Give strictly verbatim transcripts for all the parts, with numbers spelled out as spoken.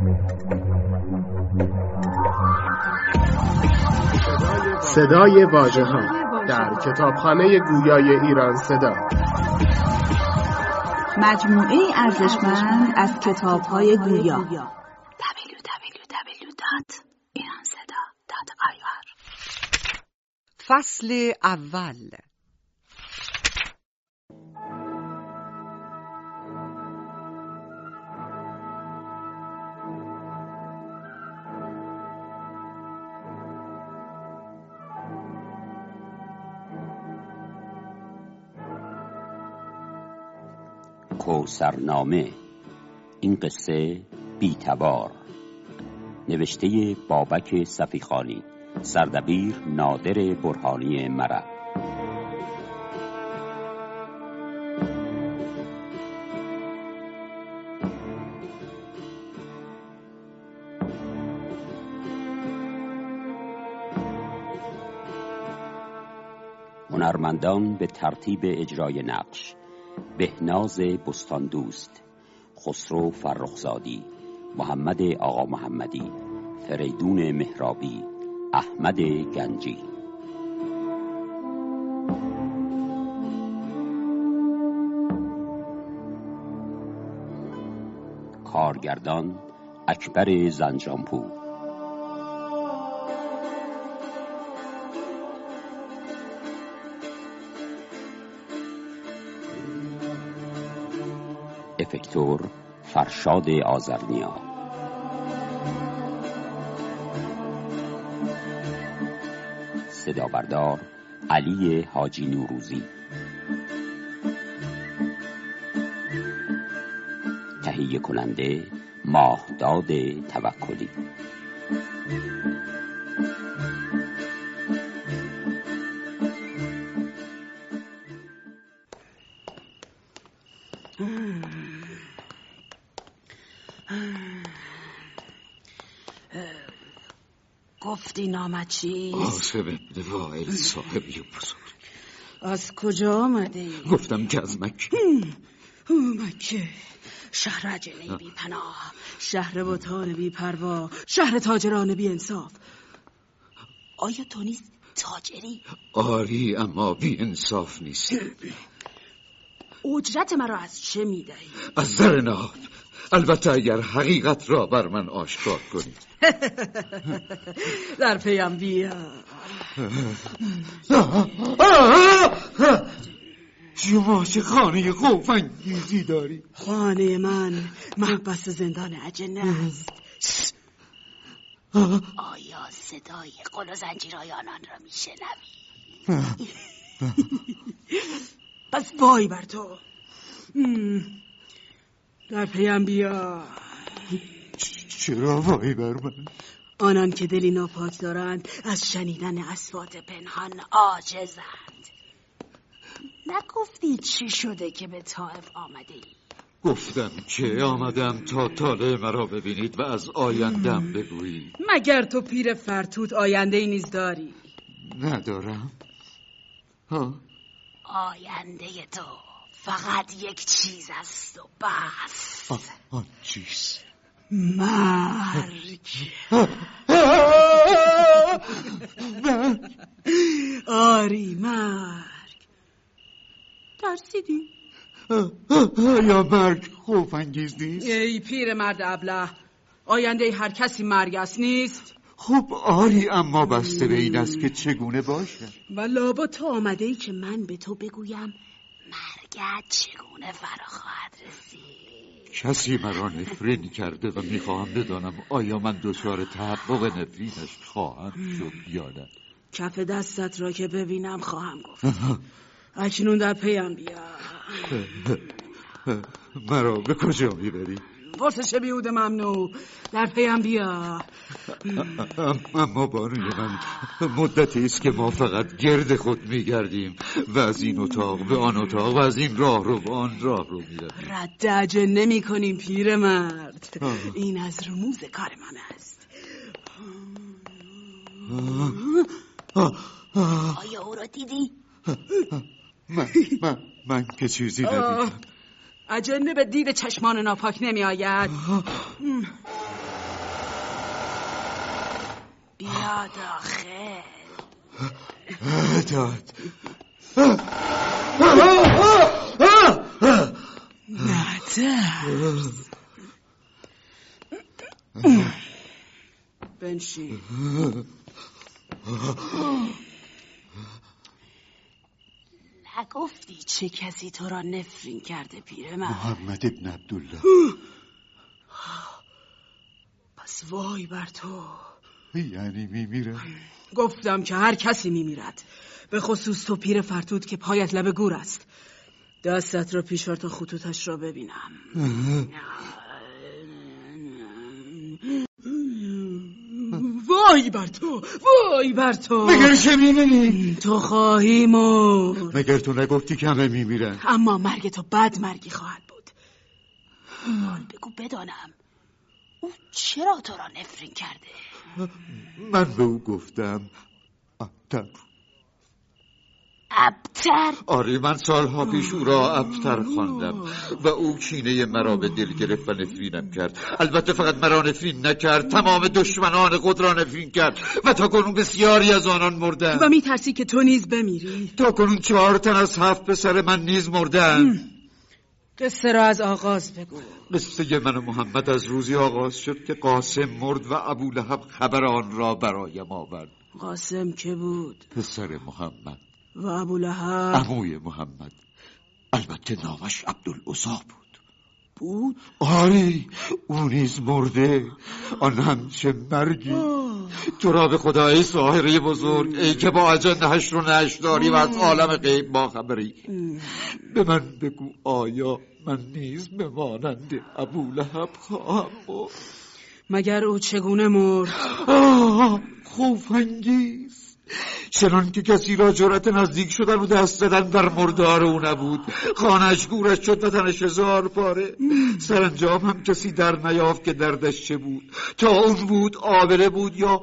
صدای واژه‌ها در کتابخانه گویای ایران صدا، مجموعه ارزشمند از کتاب‌های گویا. دبلیو دبلیو دبلیو دات ایران صدا دات آی آر. فصل اول. کوثرنامه. این قصه بی‌تبار، نوشته بابک صفیخانی، سردبیر نادر برهانی مرا. هنرمندان به ترتیب اجرای نقش: بهناز بستان دوست، خسرو فرخزادی، محمد آقا محمدی، فریدون مهرابی، احمد گنجی. کارگردان اکبر زنجانپور. افکتور فرشاد آذرنیا. صدا بردار علی حاجی نوروزی. تهیه کننده ماهداد توکلی. گفتی نامت چیست؟ آصف ابن وائل صاحبی بزرگ. از کجا آمده ای؟ گفتم که از مکه. مکه، شهر عجله بی پناه، شهر بتان بی پروا، شهر تاجران بی انصاف. آیا تو نیز تاجری؟ آری، اما بی انصاف نیست. اجرت مرا از چه میدهی؟ از زر ناب، البته اگر حقیقت را بر من آشکار کنی. در پیم بیا. شما چه خانه خوف‌انگیزی داری؟ خانه من محبس زندان اجنه است. آیا صدای قل و زنجیرهای آنان را میشنوی؟ پس وای بر تو. در پیم بیا. چرا وای بر من؟ آنان که دلی ناپاک دارند از شنیدن اصوات پنهان عاجزند. نگفتی چی شده که به طائف آمده ای؟ گفتم که آمدم تا طالع مرا ببینید و از آیندم بگویید. مگر تو پیر فرتوت آینده ای نیز داری؟ ندارم. ها؟ آینده تو فقط یک چیز است و بس. آن چیز؟ مرگ. آری، مرگ. ترسیدی؟ یا مرگ خوف انگیز نیست؟ ای پیر مرد ابله، آینده هر کسی مرگ است نیست؟ خب آری، اما بسته به این است که چگونه باشه. و لابا تو آمده ای که من به تو بگویم مرگت چگونه فرا خواهد رسید. کسی مرا نفرین کرده و میخواهم بدانم آیا من دچار تحقق نفرینش خواهم شد یا نه. کف دستت را که ببینم خواهم گفت. اکنون در پیم بیا. مرا به کجا میبری؟ پرسش بیهوده ممنوع. در پیم بیا. اما بانوی من، مدتی است که ما فقط گرد خود میگردیم و از این اتاق به آن اتاق و از این راه رو به آن راه رو میرویم. رد عجله نمی کنیم پیر مرد. این از رموز کار من است. آیا او را دیدی؟ من, من, من که چیزی ندیدم. اجنه به دید چشمان ناپاک نمی آید. بیا داخل. داد نترس. بنشین. نگفتی چه کسی تو را نفرین کرده پیرمرد؟ محمد ابن عبدالله. پس وای بر تو. یعنی میمیره؟ گفتم که هر کسی میمیرد، به خصوص تو پیر فرتود که پایت لب گور است. دستت را پیشار تا خطوطش را ببینم. وای بر تو، وای بر تو. مگر چه می‌بینی؟ تو خواهی مرد. مگر تو نگفتی که همه میمیرن؟ اما مرگ تو بد مرگی خواهد بود. حال بگو بدانم او چرا تو را نفرین کرده؟ من به او گفتم ابتر. ابتر؟ آره، من سالها پیش او را ابتر خواندم و او کینه مرا به دل گرفت و نفرینم کرد. البته فقط مرا نفرین نکرد، تمام دشمنان خود را نفرین کرد و تا کنون بسیاری از آنان مردند. و میترسی که تو نیز بمیری؟ تا کنون چهار تن از هفت پسر من نیز مردند. قصه را از آغاز بگو. قصه من و محمد از روزی آغاز شد که قاسم مرد و ابولهب خبر آن را برایم آورد. قاسم که بود؟ پسر محمد. و ابولهب؟ عموی محمد. البته نامش عبدالعزی بود. بود؟ آری، او نیز مرده. آن هم چه مرگی. تو را به خدای ساحره بزرگ، ای که با اجنه هشت و نشت داری و از عالم غیب با خبری، به من بگو آیا من نیز به مانند ابولهب خواهم مرد؟ مگر او چگونه مرد؟ آه، خوف انگیز. چنان که کسی را جرأت نزدیک شدن و دست زدن بر مردار او نبود. خانه‌اش گورش شد و تنش هزار پاره. سرانجام هم کسی در نیافت که دردش چه بود، تا اون بود، آبله بود یا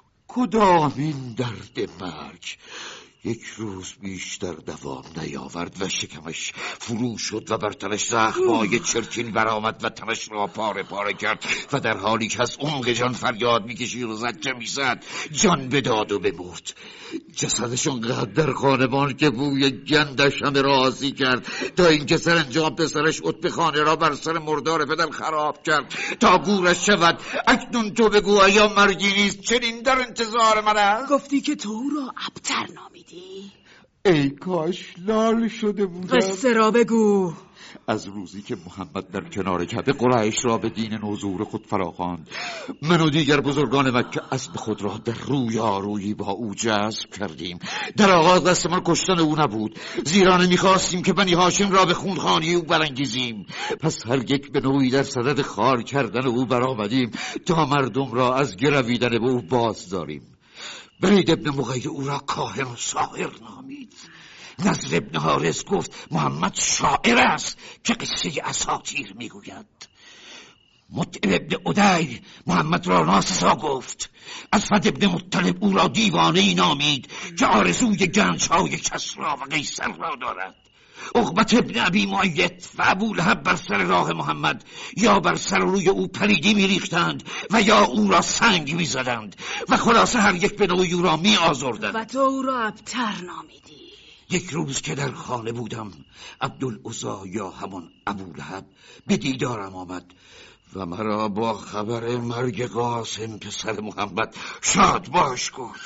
کدامین درد مرگ. یک روز بیشتر دوام نیاورد و شکمش فرو شد و بر تنش زخمای چرچین برآمد و تنش را پاره پاره کرد و در حالی که از عمق جان فریاد میکشید و زجه میزد جان بداد و بمرد. جسدش اونقدر در خانمان که بوی گندش همه راضی کرد، تا اینکه سرانجام پسرش عتبه خانه را بر سر مردار پدر خراب کرد تا گورش شود. اکنون تو بگو آیا مرگی نیست چنین در انتظار من است؟ گفتی که تو او را ابتر نامیدی. ای کاش لال شده بودم. قصه را بگو. از روزی که محمد در کنار کعبه قریش را به دین نوظهور خود فراخواند، من و دیگر بزرگان مکه اسب خود را در رویارویی با او جذب کردیم. در آغاز دست من کشتن او نبود، زیرا نمی‌خواستیم که بنی هاشم را به خونخوانی او برانگیزیم. پس هر یک به نوعی در صدد خار کردن او برآمدیم تا مردم را از گرویدن به او باز داریم. برید ابن مغیر او را کاهن و ساحر نامید. نضر ابن حارث گفت محمد شاعر است که قصه اساطیر میگوید. مطعم ابن عدی محمد را ناسزا گفت. اسود ابن مطلب او را دیوانه‌ای نامید که آرزوی گنج‌های کسری و قیصر را دارد. عقبت ابن ابی معیط و ابولهب بر سر راه محمد یا بر سر روی او پلیدی میریختند و یا او را سنگ میزدند و خلاصه هر یک به نوعی او را می آزردند. و تو او را ابتر نامیدی. یک روز که در خانه بودم، عبدالعزی یا همان ابولهب به دیدارم آمد و مرا با خبر مرگ قاسم پسر محمد شاد باش گفت.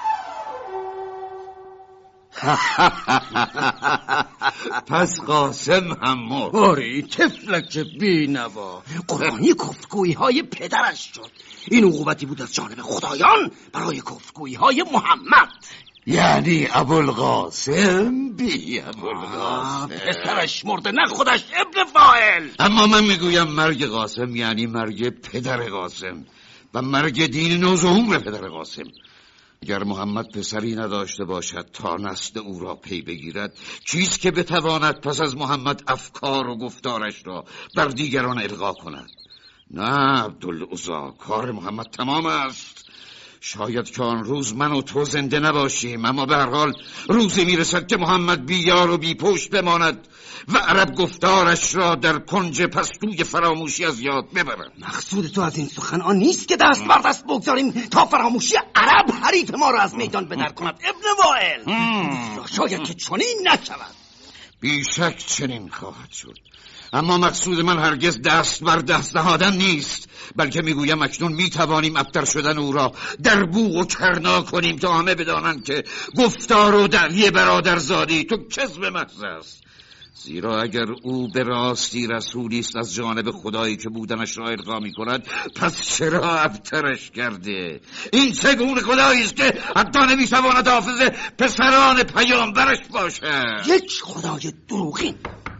پس قاسم هم مرد. آری تفلک بی نوا، قربانی گفتگویی های پدرش شد. این عقوبتی بود از جانب خدایان برای گفتگویی های محمد. یعنی ابوالقاسم بی ابوالقاسم پسرش مرده نه خودش ابن فاعل. اما من میگویم مرگ قاسم یعنی مرگ پدر قاسم و مرگ دین نوظهور پدر قاسم. اگر محمد پسری نداشته باشد تا نسل او را پی بگیرد، چیز که بتواند پس از محمد افکار و گفتارش را بر دیگران القا کند؟ نه عبدالعزی، کار محمد تمام است. شاید که آن روز من و تو زنده نباشیم، اما به هر حال روزی میرسد که محمد بی یار و بی پشت بماند و عرب گفتارش را در کنج پستوی فراموشی از یاد ببرند. مقصود تو از این سخن آن نیست که دست بر دست بگذاریم تا فراموشی عرب حریف ما را از میدان بدر کند ابن وائل. شاید که چنین نشود. بیشک چنین خواهد شد، اما مقصود من هرگز دست بر دست نهادن نیست، بلکه میگویم اکنون میتوانیم ابتر شدن او را در بوق و کرنا کنیم تا همه بدانند که گفتار و دعوی برادرزادی تو کذب محض است. زیرا اگر او به راستی رسولی است از جانب خدایی که بودنش را القا می‌کند، پس چرا ابترش کرده؟ این چگونه خدایی است که حتی نمی‌تواند حافظ پسران پیامبرش باشد؟ یک خدای دروغین.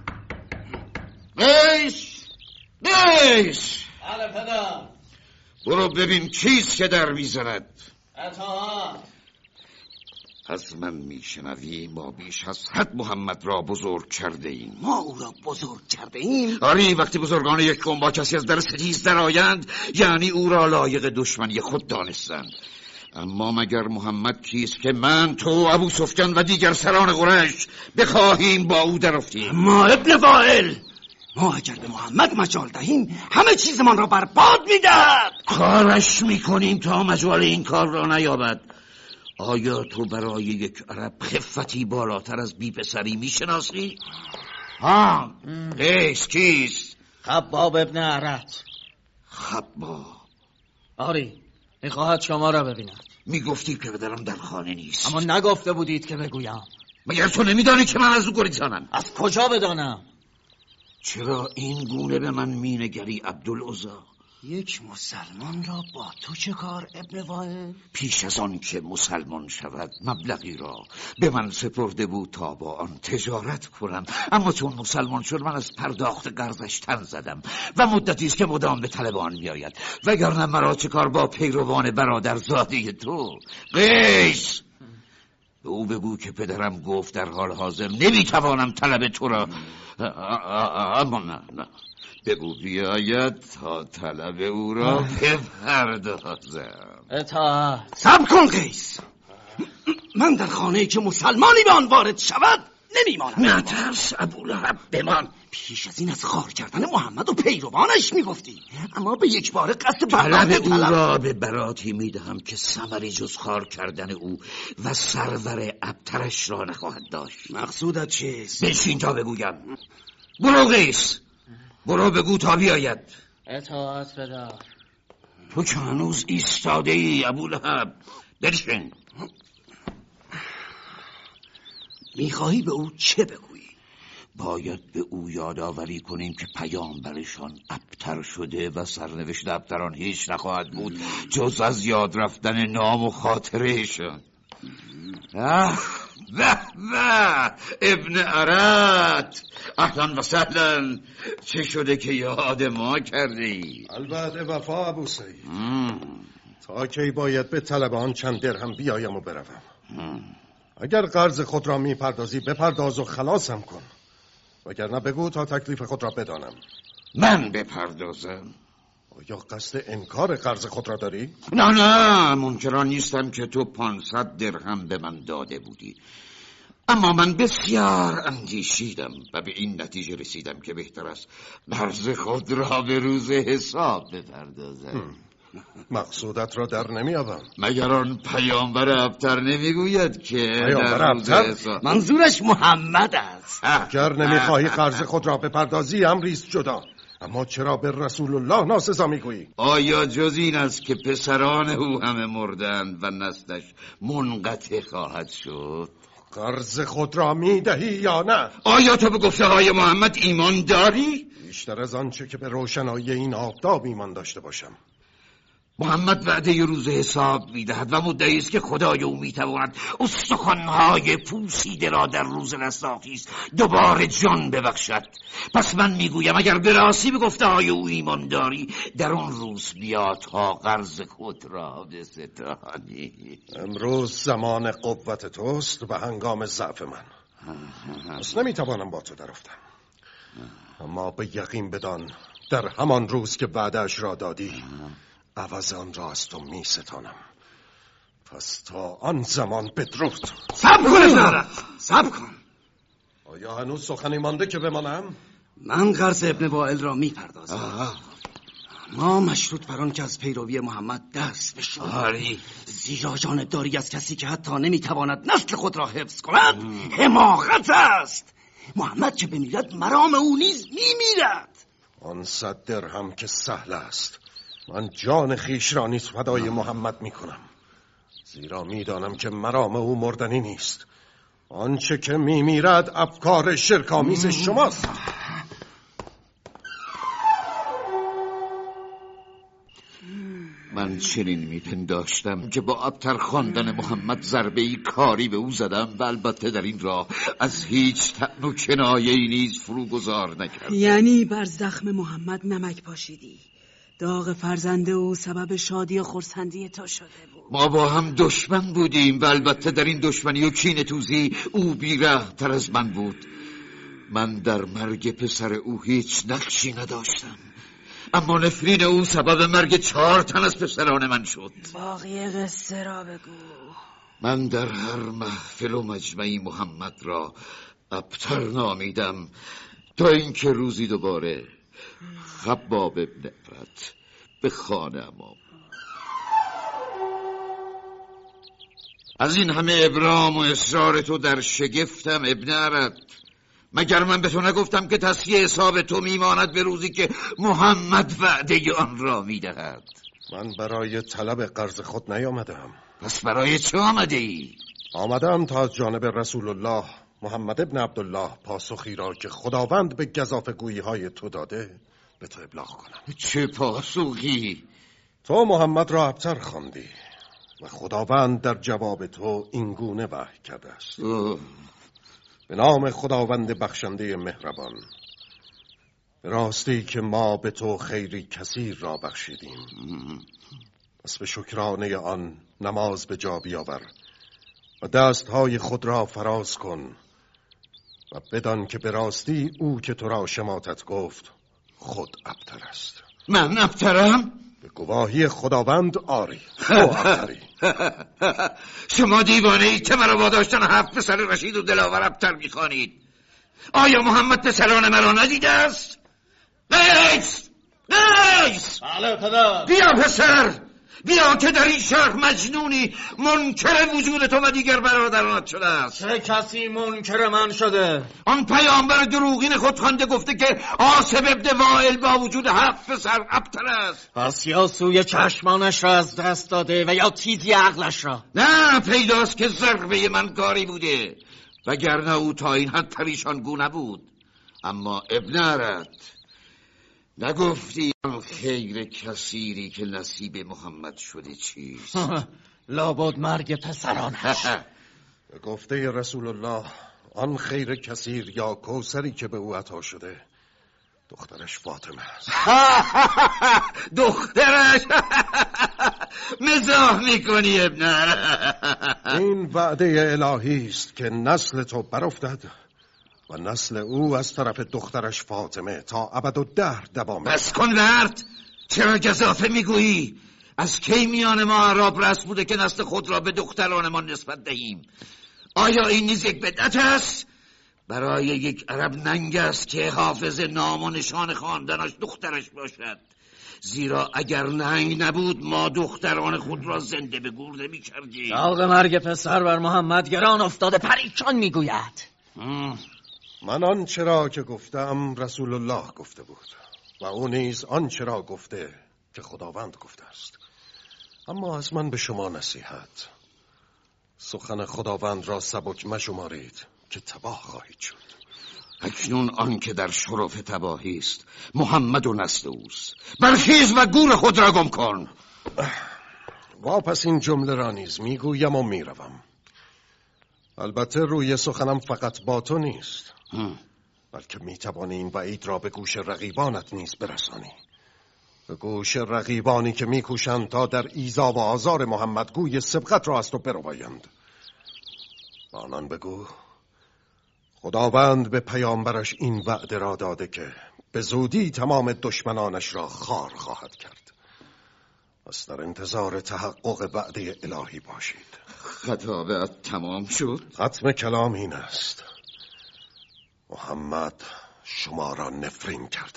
بیش بیش بله پدر. برو ببین چیست که در میزند. اطاعت. از من میشنوی ما بیش از حد محمد را بزرگ کرده ایم. ما او را بزرگ کرده ایم؟ آری، وقتی بزرگان یک قوم با کسی از در ستیز در آیند یعنی او را لایق دشمنی خود دانستند. اما مگر محمد کیست که من، تو، ابو سفیان و دیگر سران قریش بخواهیم با او درافتیم؟ ما ابن وائل، ما اگر به محمد مجال دهیم همه چیزمان را برباد میدهد. کارش میکنیم تا مجال این کار را نیابد. آیا تو برای یک عرب خفتی بالاتر از بی پسری میشناسی؟ ها، کیست کیست؟ خباب ابن عرت. خباب؟ آری، میخواهد شما را ببیند. میگفتی که پدرم در خانه نیست. اما نگفته بودید که بگویم. مگر تو نمیدانی که من از او گریزانم؟ از کجا بدانم؟ چرا این گونه به من مینگری عبدالعزا؟ یک مسلمان را با تو چه کار ابن وائل؟ پیش از آن که مسلمان شود مبلغی را به من سپرده بود تا با آن تجارت کنم، اما چون مسلمان شد من از پرداخت قرضش تن زدم و مدتی است که مدام به طلب آن میآید، وگرنه مرا چه کار با پیروان برادرزاده تو؟ قیس، به او بگو که پدرم گفت در حال حاضر نمیتوانم طلب تو را، اما نه نه بگو بیاید تا طلب او را بپردازم. اطاعت. صبر کن قیس، من در خانه‌ای که مسلمانی به آن وارد شود نمیمانم. نترس ابولهب، بمان. پیش از این از خار کردن محمد و پیروانش میگفتی، اما به یک بار قصد طلب برات او را به براتی میدهم که ثمری جز خار کردن او و سرور ابترش را نخواهد داشت. مقصودت چیست؟ بشین تا بگویم. برو قیس، برو بگو تا بیاید. اطاعت پدر. تو که هنوز ایستاده ای ابولهب، بشین. میخواهی به او چه بگویی؟ باید به او یادآوری کنیم که پیامبرشان ابتر شده و سرنوشت ابتران هیچ نخواهد بود جز از یاد رفتن نام و خاطرهشان. اه به به ابن عرت، اهلا و سهلا. چه شده که یاد ما کردی؟ البته وفا ابو سعید. تا کی باید به طلب آن چند درهم بیایم و بروم؟ اگر قرض خود را میپردازی بپرداز و خلاصم کن، وگرنه بگو تا تکلیف خود را بدانم. من بپردازم؟ آیا قصد انکار قرض خود را داری؟ نه نه، منکران نیستم که تو پانصد درهم به من داده بودی، اما من بسیار اندیشیدم و به این نتیجه رسیدم که بهتر است قرض خود را به روز حساب بپردازم. مقصودت را در نمیابم. مگر آن پیامبر ابتر نمیگوید که پیامبر ابتر؟ منظورش محمد است. اگر نمیخواهی قرض خود را بپردازی امریست جدا، اما چرا به رسول الله ناسزا میگویی؟ آیا جز این است که پسران او همه مردند و نسلش منقطع خواهد شد؟ قرض خود را میدهی یا نه؟ آیا تو به گفته های محمد ایمان داری؟ بیشتر از آنچه که به روشنایی این آفتاب ایمان داشته باشم. محمد وعده ی روز حساب میدهد و مدعی است که خدای او میتواند استخوان‌های پوسیده را در روز نساخیز دوباره جان ببخشد. پس من میگویم اگر به راستی به گفته های او ایمان داری، در آن روز بیا تا قرض خود را بستانی. امروز زمان قوت توست و هنگام ضعف من، پس نمیتوانم با تو درافتم. اما به یقین بدان در همان روز که وعده‌اش را دادی عوض آن را از تو می ستانم پس تا آن زمان بدرود. صبر کن ابن عرب، صبر کن. آیا هنوز سخنی مانده که بمانم؟ من قرض ابن وائل را میپردازم. ما مشروط بر آن که از پیروی محمد دست بشوییم، زیرا جانب داری از کسی که حتی نمیتواند نسل خود را حفظ کند حماقت است. محمد که بمیرد مرام او نیز میمیرد. آن صد درهم که سهل است. من جان خیش را نیز فدای محمد میکنم، زیرا میدانم که مرام او مردنی نیست. آنچه که میمیرد افکار شرک‌آمیز شماست. من چنین میپنداشتم که با ابتر خواندن محمد ضربه‌ای کاری به او زدم و البته در این راه از هیچ طعن و کنایه‌ای نیز فروگذار نکردم. یعنی بر زخم محمد نمک پاشیدی. داغ فرزند او سبب شادی و خرسندی تو شده بود. ما با هم دشمن بودیم و البته در این دشمنی و کینه توزی او بی‌رحم‌تر از من بود. من در مرگ پسر او هیچ نقشی نداشتم، اما نفرین او سبب مرگ چهار تن از پسران من شد. باقی قصه را بگو. من در هر محفل و مجمعی محمد را ابتر نامیدم تا اینکه روزی دوباره خباب ابن ارت به خانه ما. از این همه ابرام و اصرار تو در شگفتم ابن ارت. مگر من به تو نگفتم که تصفیه حساب تو میماند به روزی که محمد وعده آن را میدهد؟ من برای طلب قرض خود نیامدم. پس برای چه آمده ای؟ آمدم تا از جانب رسول الله محمد ابن عبدالله پاسخی را که خداوند به گزافه‌گویی های تو داده به تو ابلاغ کنم. چه پاسخی؟ تو محمد را ابتر خواندی و خداوند در جواب تو اینگونه وحی کرده است. اوه. به نام خداوند بخشنده مهربان، به راستی که ما به تو خیری کثیر را بخشیدیم، پس به شکرانه آن نماز به جا بیاور و دستهای خود را فراز کن و بدان که به راستی او که تو را شماتت گفت خود ابتر است. من ابترم؟ به گواهی خداوند آری، تو ابتری. شما دیوانه اید که مرا واداشتن هفت پسر رشید و دلاور ابتر میخوانید. آیا محمد پسران مرا ندیده است؟ قیس! قیس! بله پدر. بیا پسر، بیا که در این شهر مجنونی منکر وجود تو و دیگر برادرانت شده است. چه کسی منکر من شده؟ آن پیامبر دروغین خود خوانده گفته که عاصم ابن وائل با وجود هفت پسر ابتر است. پس یا سوی چشمانش را از دست داده و یا تیزی عقلش را. نه، پیداست که ضربه من کاری بوده، وگرنه او تا این حد پریشان گو نبود. اما ابن ارت، نگفتی آن خیر کثیری که نصیب محمد شده چیست؟ لابد مرگ پسرانش. به گفته رسول الله آن خیر کثیر یا کوثری که به او عطا شده دخترش فاطمه است. دخترش؟ مزاح میکنی ابن ارت؟ این وعده الهی است که نسل تو برافتد و نسل او از طرف دخترش فاطمه تا ابدالدهر دوام. بس کن ورد، چرا گزافه میگویی؟ از کی میان ما عرب رسم بوده که نسل خود را به دخترانمان نسبت دهیم؟ آیا این نیز یک بدعت است؟ برای یک عرب ننگ است که حافظ نام و نشان خواندنش دخترش باشد، زیرا اگر ننگ نبود ما دختران خود را زنده به گور نمی‌کردیم. داغ مرگ پسر بر محمد گران افتاده، پریشان میگوید. من آنچه را که گفتم رسول الله گفته بود و او نیز آنچه را گفته که خداوند گفته است. اما از من به شما نصیحت، سخن خداوند را سبک مشمارید که تباه خواهید شد. اکنون آن که در شرف تباهی است محمد و نسل اوست. برخیز و گور خود را گم کن. واپس این جمله را نیز میگویم و میروم. البته روی سخنم فقط با تو نیست، بلکه میتوانی این وعید را به گوش رقیبانت نیز برسانی، به گوش رقیبانی که میکوشند تا در ایذا و آزار محمد گوی سبقت را از تو بربایند. با آنان بگو خداوند به پیامبرش این وعده را داده که به زودی تمام دشمنانش را خار خواهد کرد پس در انتظار تحقق وعده الهی باشید. خطابت تمام شد؟ ختم کلام این است: محمد شما را نفرین کرده.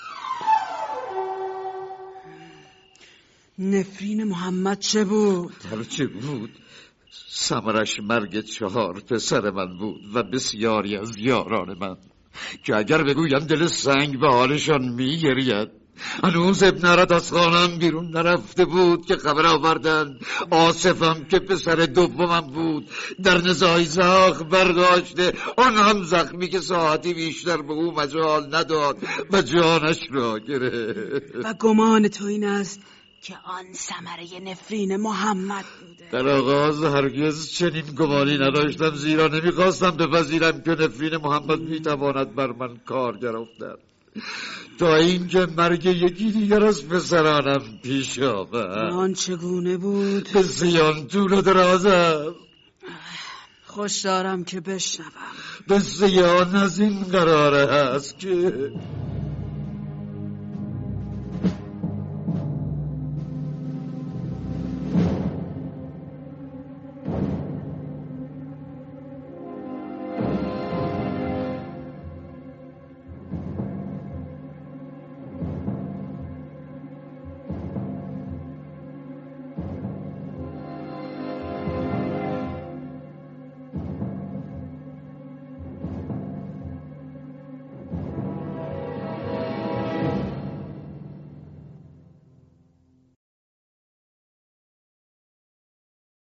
نفرین محمد چه بود؟ در چه بود؟ ثمرش مرگ چهار پسر من بود و بسیاری از یاران من که اگر بگویم دل سنگ به حالشان میگرید. هنوز ابن عرد از خانم بیرون نرفته بود که خبر آوردن آصفم که پسر دومم بود در نزاعی زخم برداشته، آن هم زخمی که ساعتی بیشتر به او مجال نداد و جانش را گرفت. و گمان تو این است که آن ثمره نفرین محمد بوده؟ در آغاز هرگز چنین گمانی نداشتم، زیرا نمیخواستم بپذیرم که نفرین محمد میتواند بر من کارگر افتد، تا اینکه مرگ یکی دیگر از پسرانم پیش آمد. آن چگونه بود؟ بسیار طول و دراز است. خوش دارم که بشنوم. بسیار از این قراره است که